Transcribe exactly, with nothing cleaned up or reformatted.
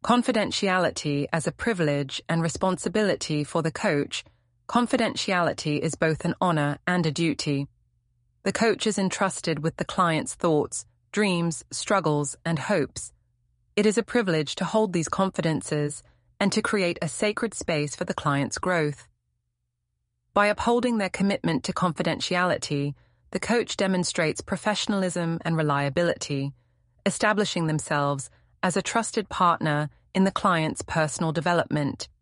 Confidentiality as a privilege and responsibility for the coach. Confidentiality is both an honor and a duty. The coach is entrusted with the client's thoughts, dreams, struggles, and hopes. It is a privilege to hold these confidences and to create a sacred space for the client's growth. By upholding their commitment to confidentiality, the coach demonstrates professionalism and reliability, establishing themselves as a trusted partner in the client's personal development.